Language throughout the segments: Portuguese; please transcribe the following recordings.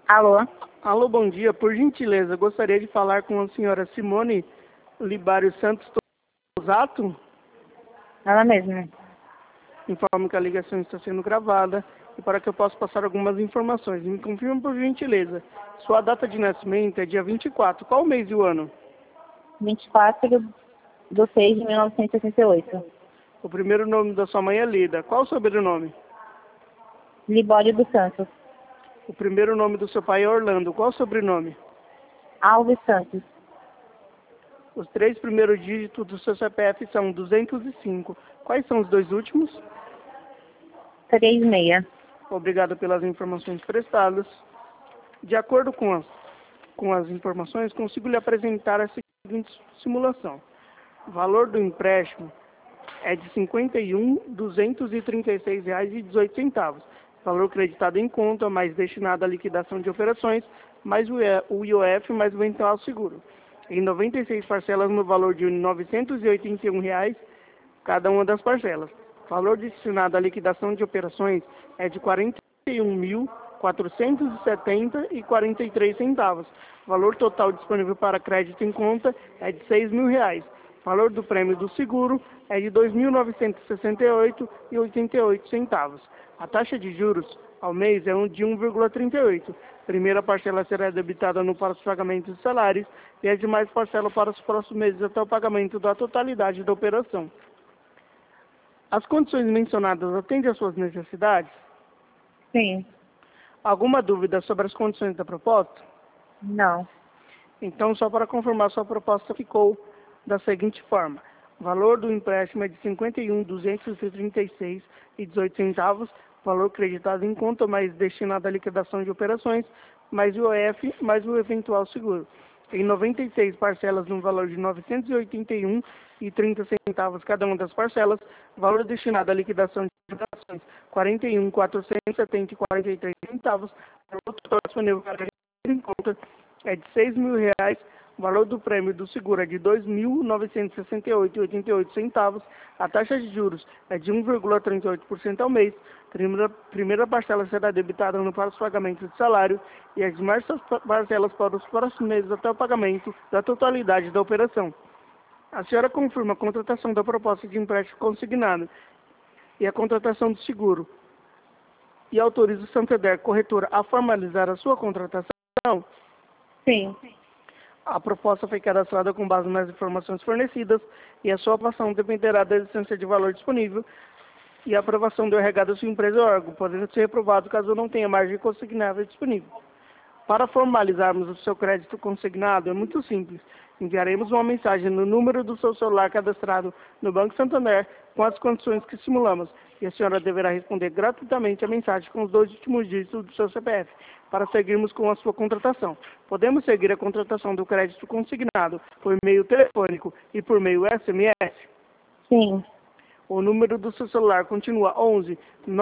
Alô? Alô, bom dia. Por gentileza, gostaria de falar com a senhora Simone Libário Santos Tosato. Ela mesma. Informo que a ligação está sendo gravada e para que eu possa passar algumas informações. Me confirme, por gentileza. Sua data de nascimento é dia 24. Qual o mês e o ano? 24/6/1968. O primeiro nome da sua mãe é Lida. Qual o sobrenome? Libório dos Santos. O primeiro nome do seu pai é Orlando. Qual o sobrenome? Alves Santos. Os 3 primeiros dígitos do seu CPF são 205. Quais são os 2 últimos? 36. Obrigado pelas informações prestadas. De acordo com as informações, consigo lhe apresentar a seguinte simulação. O valor do empréstimo é de R$ 51.236,18. Valor creditado em conta, mais destinado à liquidação de operações, mais o IOF, mais o eventual seguro. Em 96 parcelas no valor de R$ 981, cada uma das parcelas. O valor destinado à liquidação de operações é de R$ 41.470,43. Valor total disponível para crédito em conta é de R$ 6.000. Valor do prêmio do seguro é de R$ 2.968,88. A taxa de juros ao mês é de 1,38. Primeira parcela será debitada para os pagamentos de salários e as demais parcelas para os próximos meses até o pagamento da totalidade da operação. As condições mencionadas atendem às suas necessidades? Sim. Alguma dúvida sobre as condições da proposta? Não. Então, só para confirmar, sua proposta ficou da seguinte forma. O valor do empréstimo é de R$ 51.236,18. Valor creditado em conta, mais destinado à liquidação de operações, mais o IOF, mais o eventual seguro. Em 96 parcelas no valor de R$ 981,30 cada uma das parcelas. Valor destinado à liquidação de operações, R$ 41.470,43. Valor total disponível para crédito em conta é de R$ 6.000. O valor do prêmio do seguro é de R$ 2.968,88. A taxa de juros é de 1,38% ao mês. Primeira parcela será debitada para os pagamentos de salário e as demais parcelas para os próximos meses até o pagamento da totalidade da operação. A senhora confirma a contratação da proposta de empréstimo consignado e a contratação do seguro e autoriza o Santander Corretora a formalizar a sua contratação? Sim. A proposta foi cadastrada com base nas informações fornecidas e a sua aprovação dependerá da licença de valor disponível e a aprovação do RH da sua empresa ou órgão, podendo ser reprovado caso não tenha margem consignável disponível. Para formalizarmos o seu crédito consignado, é muito simples. Enviaremos uma mensagem no número do seu celular cadastrado no Banco Santander com as condições que simulamos e a senhora deverá responder gratuitamente a mensagem com os 2 últimos dígitos do seu CPF para seguirmos com a sua contratação. Podemos seguir a contratação do crédito consignado por meio telefônico e por meio SMS? Sim. O número do seu celular continua 11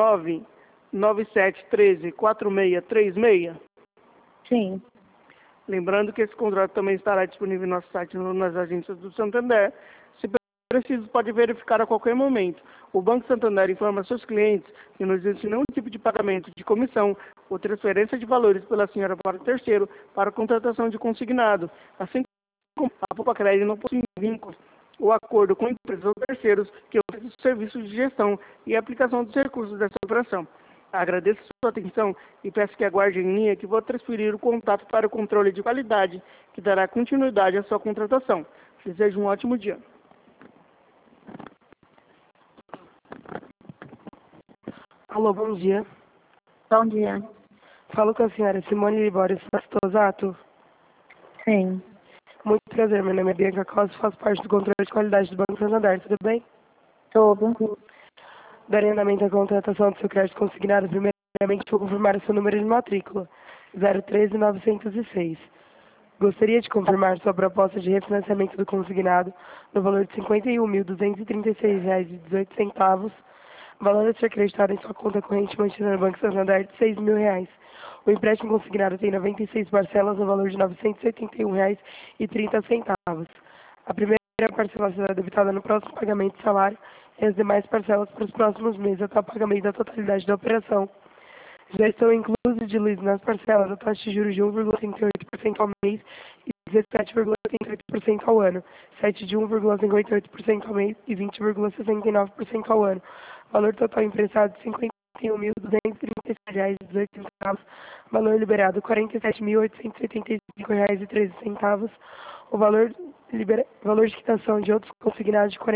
99713 4636? Sim. Lembrando que esse contrato também estará disponível no nosso site nas agências do Santander. Se preciso, pode verificar a qualquer momento. O Banco Santander informa a seus clientes que não existe nenhum tipo de pagamento de comissão ou transferência de valores pela senhora para o terceiro para a contratação de consignado. Assim como a Poupa Crédito não possui vínculos ou acordo com empresas ou terceiros que oferecem serviços de gestão e aplicação dos recursos dessa operação. Agradeço sua atenção e peço que aguarde em linha que vou transferir o contato para o controle de qualidade, que dará continuidade à sua contratação. Desejo um ótimo dia. Alô, bom dia. Bom dia. Falo com a senhora Simone Libório Santos Tosato. Sim. Muito prazer, meu nome é Bianca Costa e faço parte do controle de qualidade do Banco Santander, tudo bem? Tudo. Darei andamento à contratação do seu crédito consignado. Primeiramente, vou confirmar o seu número de matrícula, 013.906. Gostaria de confirmar sua proposta de refinanciamento do consignado no valor de R$ 51.236,18. Valor a ser acreditado em sua conta corrente mantida no Banco Santander de R$ 6.000. O empréstimo consignado tem 96 parcelas no valor de R$ 981,30. A primeira parcela será debitada no próximo pagamento de salário e as demais parcelas para os próximos meses até o pagamento da totalidade da operação. Já estão inclusos diluídos nas parcelas a taxa de juros de 1,38% ao mês e 17,88% ao ano, 7 de 1,58% ao mês e 20,69% ao ano. Valor total emprestado R$ 51.236,18. Valor liberado R$ 47.885,13. O valor de quitação de outros consignados de R$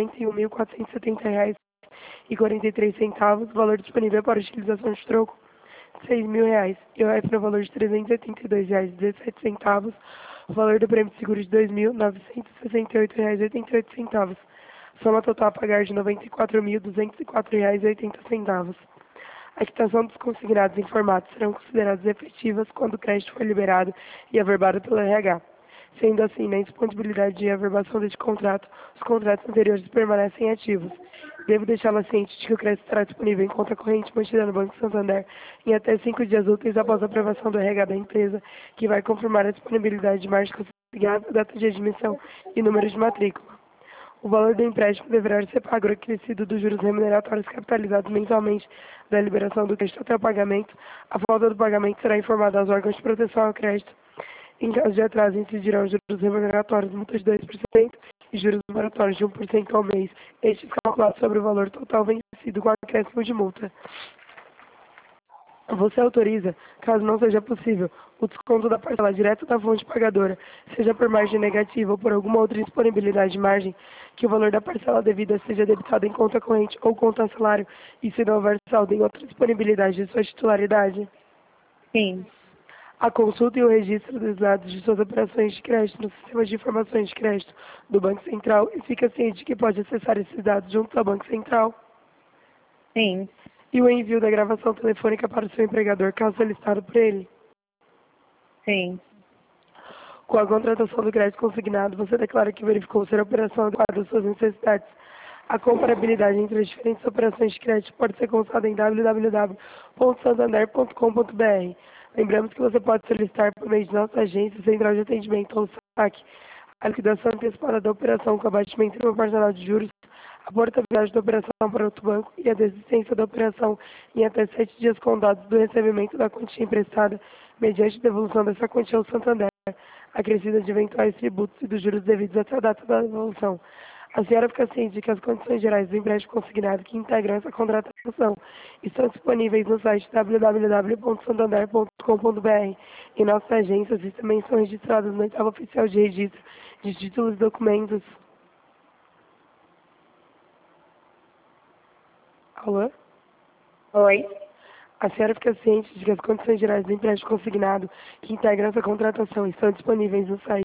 41.470,43. Valor disponível para utilização de troco R$ 6.000. IOF no valor de R$ 382,17. O valor do prêmio de seguro de R$ 2.968,88. Soma total a pagar de R$ 94.204,80. A quitação dos consignados em formato serão consideradas efetivas quando o crédito for liberado e averbado pelo RH. Sendo assim, na indisponibilidade de averbação deste contrato, os contratos anteriores permanecem ativos. Devo deixá-la ciente de que o crédito estará disponível em conta corrente mantida no Banco Santander em até 5 dias úteis após a aprovação do RH da empresa, que vai confirmar a disponibilidade de margem consignada, data de admissão e número de matrícula. O valor do empréstimo deverá ser pago acrescido dos juros remuneratórios capitalizados mensalmente da liberação do crédito até o pagamento. A falta do pagamento será informada aos órgãos de proteção ao crédito. Em caso de atraso, incidirão juros remuneratórios, multas de 2% e juros moratórios de 1% ao mês, estes calculados sobre o valor total vencido com acréscimo de multa. Você autoriza, caso não seja possível, o desconto da parcela direta da fonte pagadora, seja por margem negativa ou por alguma outra disponibilidade de margem, que o valor da parcela devida seja debitado em conta corrente ou conta salário e se não houver saldo em outra disponibilidade de sua titularidade? Sim. A consulta e o registro dos dados de suas operações de crédito no sistema de informações de crédito do Banco Central e fica ciente que pode acessar esses dados junto ao Banco Central. Sim. E o envio da gravação telefônica para o seu empregador, caso solicitado por ele. Sim. Com a contratação do crédito consignado, você declara que verificou ser a operação adequada às suas necessidades. A comparabilidade entre as diferentes operações de crédito pode ser consultada em www.santander.com.br. Lembramos que você pode solicitar por meio de nossa agência, central de atendimento ou SAC, a liquidação antecipada da operação com abatimento proporcional de juros, a portabilidade da operação para outro banco e a desistência da operação em até 7 dias contados do recebimento da quantia emprestada, mediante devolução dessa quantia ao Santander, acrescida de eventuais tributos e dos juros devidos até a data da devolução. A senhora fica ciente de que as condições gerais do empréstimo consignado que integram essa contratação estão disponíveis no site www.santander.com.br. Em nossa agência, e também são registrados no oitavo oficial de registro de títulos e documentos. Alô? Oi. A senhora fica ciente de que as condições gerais do empréstimo consignado que integram essa contratação estão disponíveis no site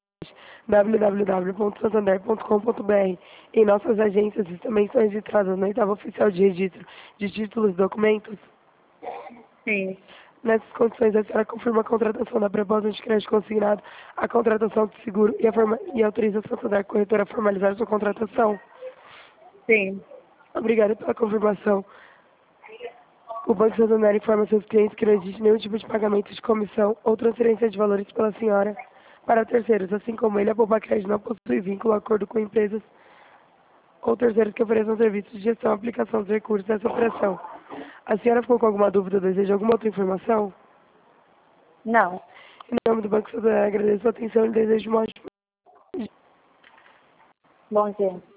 www.santander.com.br. Em nossas agências e também são registradas no oitavo oficial de registro de títulos e documentos. Sim. Nessas condições, a senhora confirma a contratação da proposta de crédito consignado, a contratação de seguro e autoriza a Santander Corretora a formalizar sua contratação. Sim. Obrigada pela confirmação. O Banco Santander informa seus clientes que não existe nenhum tipo de pagamento de comissão ou transferência de valores pela senhora para terceiros, assim como ele, a Poupa Crédito não possui vínculo, acordo com empresas ou terceiros que ofereçam serviços de gestão e aplicação dos recursos dessa operação. A senhora ficou com alguma dúvida ou deseja alguma outra informação? Não. Em nome do Banco Santander, agradeço a atenção e desejo uma ótima. Bom dia.